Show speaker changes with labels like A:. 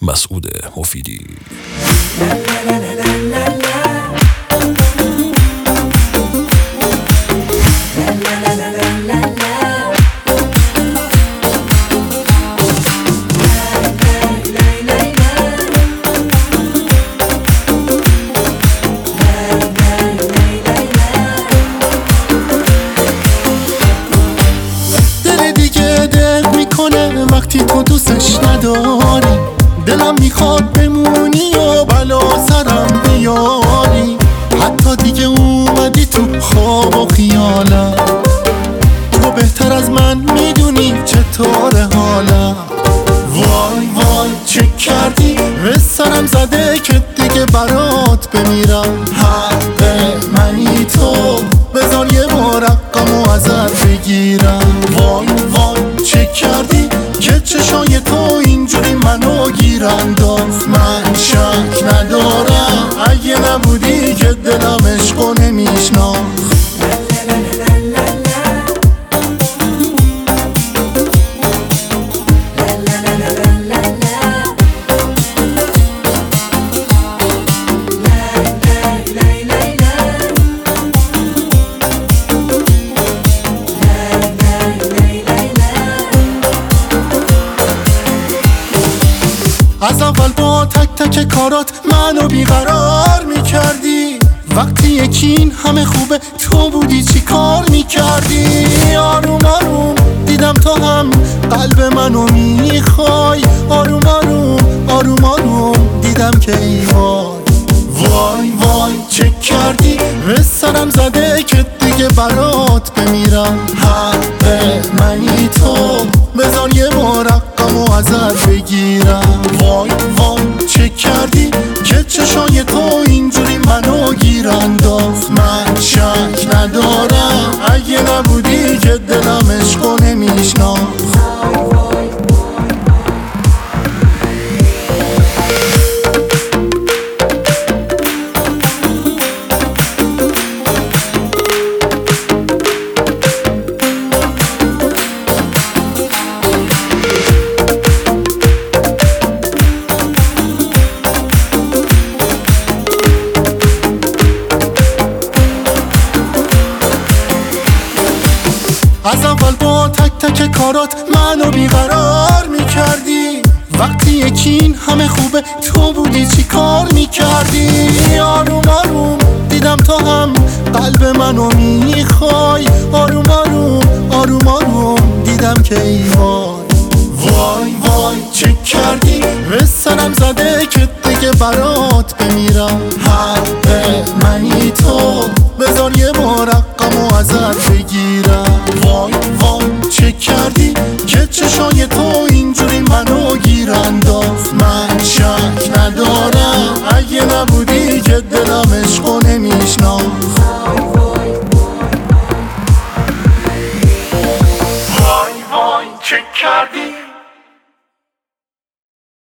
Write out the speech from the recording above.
A: مسعود مفیدی.
B: وقتی تو دوستش نداری دلم میخواد بمونی و بلا سرم بیاری، حتی دیگه اومدی تو خواب و خیالم، تو بهتر از من میدونی چطور حالم. وای وای چه کردی به سرم زده که دیگه برات بمیرم، حق منی تو بذار یه مرقمو ازت بگیرم. وای وای چه کردی که چشای تو اینجوری منو گیرانداز، من شک ندارم اگه نبودی که دلم عشقو نمیشناخت. از اول با تک تک کارات منو بیقرار میکردی، وقتی یکین همه خوبه تو بودی چی کار میکردی؟ آروم آروم دیدم تو هم قلب منو میخوای، آروم آروم آروم آروم دیدم که ای وای. وای وای چه کردی به سرم زده که دیگه برات بمیرم، حق منی تو بذار یه مرقمو ازت بگیرم. وای وای چه کردی که چشای تو اینجوری منو گیرانداز، من شک ندارم اگه نبودی که دلم عشقو نمیشناخت. از اول با تک تک کارات منو بیقرار میکردی، وقتی یکین همه خوبه تو بودی چی کار میکردی؟ آروم آروم دیدم تو هم قلب منو میخوای، آروم آروم آروم آروم دیدم که ای وای. وای وای چه کردی به سرم زده که دیگه برات بمیرم، حق منی تو بذار یه مرقمو ازت بگیرم. وای وای چه کردی که چشای